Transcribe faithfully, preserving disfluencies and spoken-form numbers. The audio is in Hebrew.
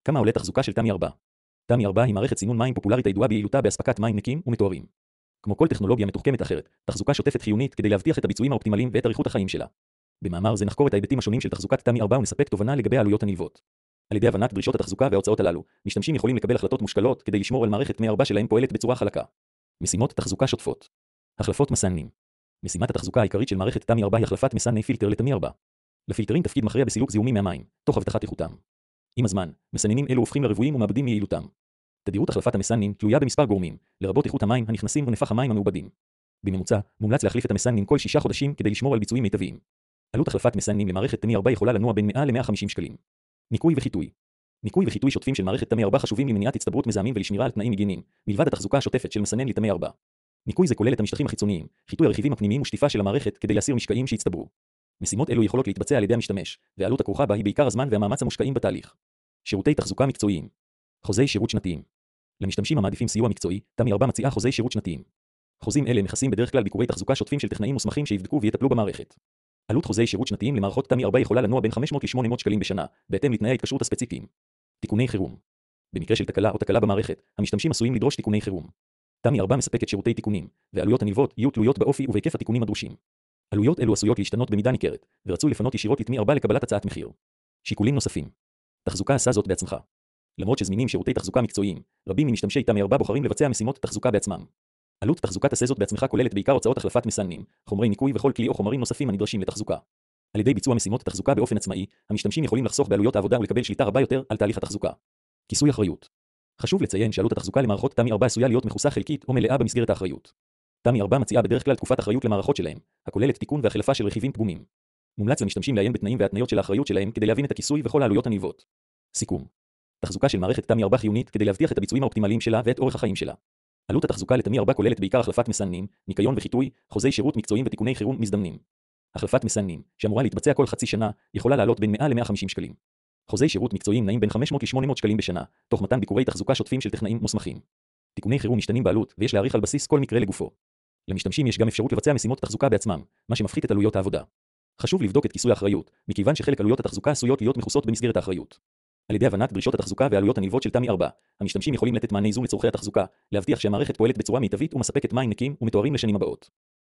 כמה עולה תחזוקה של תמי ארבע? תמי ארבע היא מערכת סינון מים פופולרית הידועה ביעילותה באספקת מים נקיים ומטוהרים. כמו כל טכנולוגיה מתוחכמת אחרת, תחזוקה שוטפת חיונית כדי להבטיח את הביצועים האופטימליים ואת אריכות החיים שלה. במאמר זה נחקור את ההיבטים השונים של תחזוקת תמי ארבע ונספק תובנה לגבי העלויות הנלוות. על ידי הבנת דרישות התחזוקה וההוצאות הללו, משתמשים יכולים לקבל החלטות מושכלות כדי לשמור על מערכת תמי ארבע שלהם פועלת בצורה חלקה. משימות תחזוקה שוטפות. החלפות מסננים. משימת התחזוקה העיקרית של מערכת תמי ארבע היא החלפת מסנני פילטר לתמי ארבע. לפילטרים תפקיד מכריע בסילוק זיהומים מהמים, תוך הבטחת איכותם. עם הזמן, מסננים אלו הופכים לרבועים ומאבדים מיעילותם. תדירות החלפת המסננים תלויה במספר גורמים, לרבות איכות המים הנכנסים ונפח המים המעובדים. בממוצע, מומלץ להחליף את המסננים כל שישה חודשים כדי לשמור על ביצועים מיטביים. עלות החלפת מסננים למערכת תמי ארבע יכולה לנוע בין מאה ל-מאה וחמישים שקלים. ניקוי וחיטוי. ניקוי וחיטוי שוטפים של מערכת תמי ארבע חשובים למניעת הצטברות מזהמים ולשמירה על תנאים היגייניים, מלבד התחזוקה השוטפת של מסנן לתמי ארבע. ניקוי זה כולל את המשטחים החיצוניים, חיטוי הרכיבים הפנימיים ושטיפה של המערכת כדי להסיר משקעים שהצטברו. משימות אלו יכולות להתבצע על ידי המשתמש, והעלות הכרוכה בה היא בעיקר הזמן והמאמץ המושקעים בתהליך. שירותי תחזוקה מקצועיים. חוזי שירות שנתיים. למשתמשים המעדיפים סיוע מקצועי, תמי ארבע מציעה חוזי שירות שנתיים. חוזים אלה מכסים בדרך כלל ביקורי תחזוקה שוטפים של טכנאים מוסמכים שיבדקו ויטפלו במערכת. עלות חוזי שירות שנתיים למערכות תמי ארבע יכולה לנוע בין חמש מאות ל-שמונה מאות שקלים בשנה, בהתאם לתנאי ההתקשרות הספציפיים. תיקוני חירום. במקרה של תקלה או תקלה במערכת, המשתמשים עשויים לדרוש תיקוני חירום. תמי ארבע מספקת שירותי תיקונים, ועלויות הנלוות יהיו תלויות באופי ובהיקף התיקונים הדרושים. עלויות אלו עשויות להשתנות במידה ניכרת, ורצוי לפנות ישירות לתמי ארבע לקבלת הצעת מחיר. שיקולים נוספים. תחזוקה עשה זאת בעצמך. למרות שזמינים שירותי תחזוקה מקצועיים, רבים ממשתמשי תמי ארבע בוחרים לבצע משימות תחזוקה בעצמם. עלות תחזוקת עשה זאת בעצמך כוללת בעיקר הוצאות החלפת מסננים, חומרי ניקוי וכל כלי או חומרים נוספים הנדרשים לתחזוקה. על ידי ביצוע משימות תחזוקה באופן עצמאי, המשתמשים יכולים לחסוך בעלויות העבודה ולקבל שליטה רבה יותר על תהליך התחזוקה. כיסוי אחריות. חשוב לציין שעלות התחזוקה למערכות תמי ארבע עשויה להיות מכוסה חלקית או מלאה במסגרת האחריות. תמי ארבע מציעה בדרך כלל תקופת אחריות למערכות שלהם, הכוללת תיקון והחלפה של רכיבים פגומים. מומלץ למשתמשים לעיין בתנאים והתניות של האחריות שלהם כדי להבין את הכיסוי וכל העלויות הנלוות. סיכום. תחזוקה של מערכת תמי ארבע חיונית כדי להבטיח את הביצועים האופטימליים שלה ואת אורך החיים שלה. עלות התחזוקה לתמי ארבע כוללת בעיקר החלפת מסננים, ניקיון וחיטוי, חוזי שירות מקצועיים ותיקוני חירום מזדמנים. החלפת מסננים, שאמורה להתבצע כל חצי שנה, יכולה לעלות בין מאה ל-מאה וחמישים שקלים. חוזי שירות מקצועיים נעים בין חמש מאות ל-שמונה מאות שקלים בשנה, תוך מתן ביקורי תחזוקה שוטפים של טכנאים מוסמכים. תיקוני חירום משתנים בעלות, ויש להעריך על בסיס כל מקרה לגופו. למשתמשים יש גם אפשרות לבצע משימות תחזוקה בעצמם, מה שמפחית את עלויות העבודה. חשוב לבדוק את כיסוי האחריות, מכיוון שחלק עלויות התחזוקה עשויות להיות מכוסות במסגרת האחריות. על ידי הבנת דרישות התחזוקה והעלויות הנלוות של תמי ארבע, המשתמשים יכולים לתת מענה איזון לצורכי התחזוקה, להבטיח שהמערכת פועלת בצורה מיטבית ומספקת מים נקיים ומטוהרים לשנים הבאות.